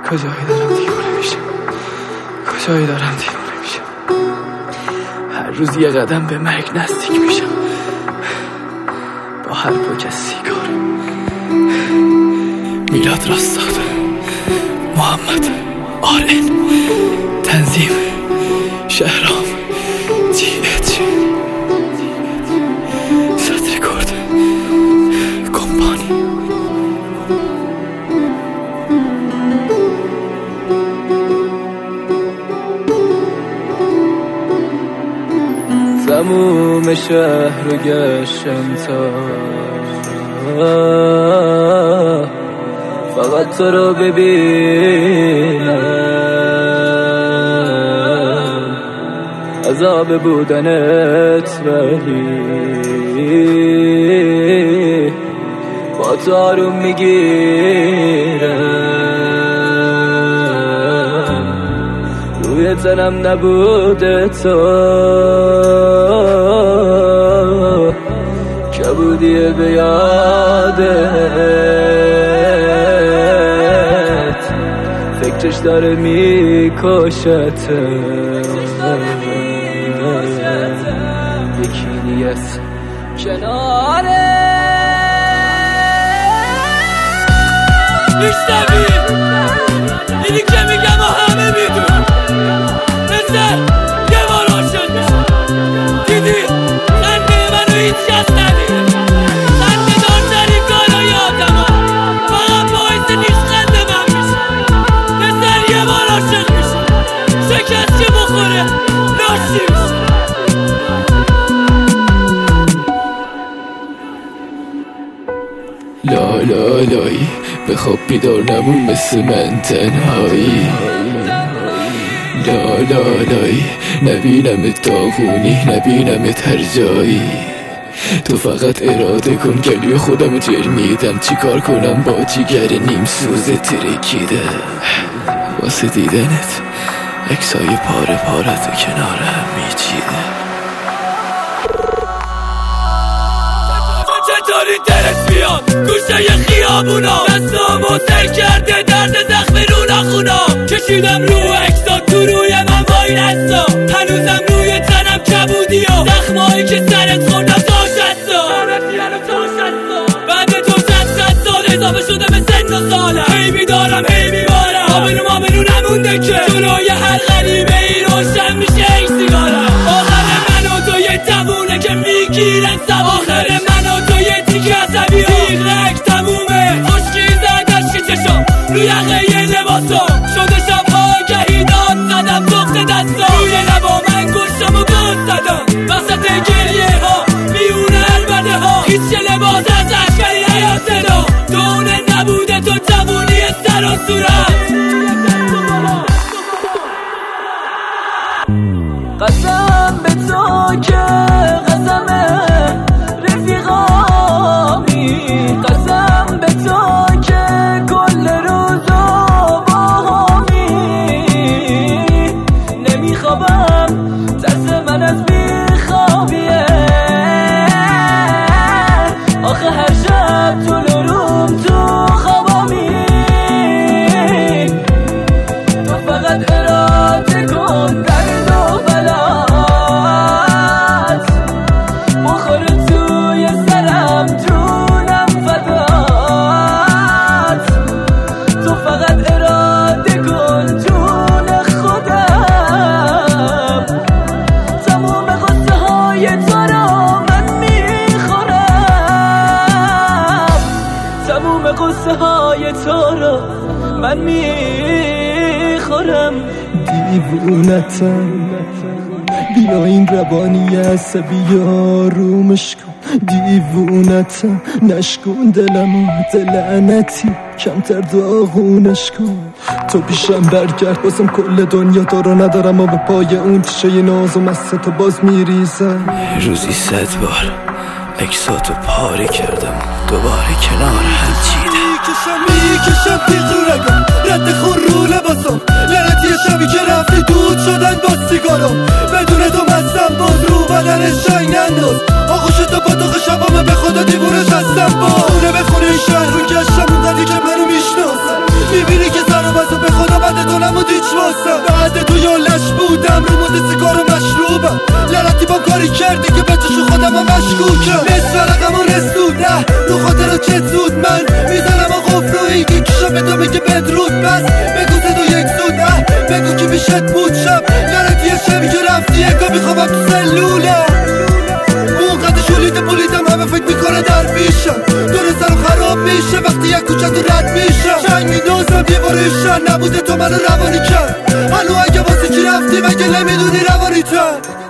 کجایی دارم دیوونه میشم، کجایی دارم دیوونه میشم. هر روز یه قدم به مرگ نزدیک میشم با هر پاک از سیگار. میلاد راستاد، محمد، آرن، تنظیم، شهرام، TH، ست رکورد، کمپانی. تموم شهر رو گشتم تا فقط تو رو ببینم، عذاب بودنت ولی با تو آروم میگیرم. روی تنم نبوده تو که بودی به یادت، فکرش داره میکشت. یکی نیست کناره میشنوی اینی که میگم و همه میدون، مثل یه بار عاشق میشم. دیدی خنده منو هیچ کس ندیده، خنده دارترین کارای آدم فقط باعث نیست خنده من میشه. مثل یه بار عاشق میشم، شکست که بخوره لاشی میشه. لا لا لایی به خواب بیدار نمون مثل من تنهایی. لا لا لایی نبینمت داغونی، نبینمت هر جایی. تو فقط اراده کن گلوی خودمو جر میدم، چی کار کنم با جیگر نیم سوز ترکیده. واسه دیدنت عکسای پاره پاره تو کنار هم میچیده. چطوری درست بیاد گوشه ی خیابونا، دستامو سر کرده درد زخم رو نخونا. کشیدم رو اکسا تو روی من وای نستا، هنوزم روی تنم کبودی و زخمایی که سرت خوردم تا شستا. بعد تو 100 سال اضافه شده به سن و سالم، هی بیدارم هی بیمارم، آبرو نمونده که جلوی هر غریبه ای روشن میشه ای سیگارم. آخر من و تو یه تبونه که میگیرن سب، آخر من و تو یه تیک عصبی ها رک تمومه. خشکی زدش که چشم رو یقه یه لباسم شده شبها گهی داد زدم دخت دستم، روی لبا من گشتم و گل زدم وسط گریه ها میونه البده ها. هیچ لباس از اشکری نیاد صدا، دونه نبوده تو جوونی سر و صورت. قسم به تو که قسمه رفیقامی، قسم به تو که کل روزو با همی نمیخوابم، ترس من از بیخوابیه. آخه هر شب تو لروم تو خوابامی، تو فقط اراده کن درد و بلات بخور توی سرم جونم فدات. تو فقط اراده کن جون خودم، تموم قصه های تو رو من میخورم، تموم قصه های تو رو من میخورم. دیوونتم بیا این روانی عصبی آرومش کن، دیوونتم نشکن دلمو دلعنتی کمتر داغونش کن. تو پیشم برگرد بازم کل دنیا دارو ندارم و به پای اون تیشه ناز و مست تو باز میریزم. روزی 100 بار عکساتو پاره کردم دوباره کنار هم چیدم. میکشم تیغ رو رگم رد خور رو لباسم، لعنتی شبی که رفتی دود شدن با سیگارم. بدون تو مستم باز رو بدن شای ننداز، آغوش تو پاتوق شبامه به خدا دیوونش هستم. با اونه بخونه این شهر رو گشتم اونقدی که منو میشناسم، میبینی که سر و بسو به خدا چشت بود شب نرد یه شبی که رفتی انگاه میخوابم تو سلولم موقع شولیده پولیدم همه فکر میکنه در پیشم دور سر خراب میشه وقتی یک کوچه تو رد میشم جنگ میدازم یه بارشن نبوده تو منو روانی کرد هنو اگه واسه چی رفتی مگه نمیدونی روانی تر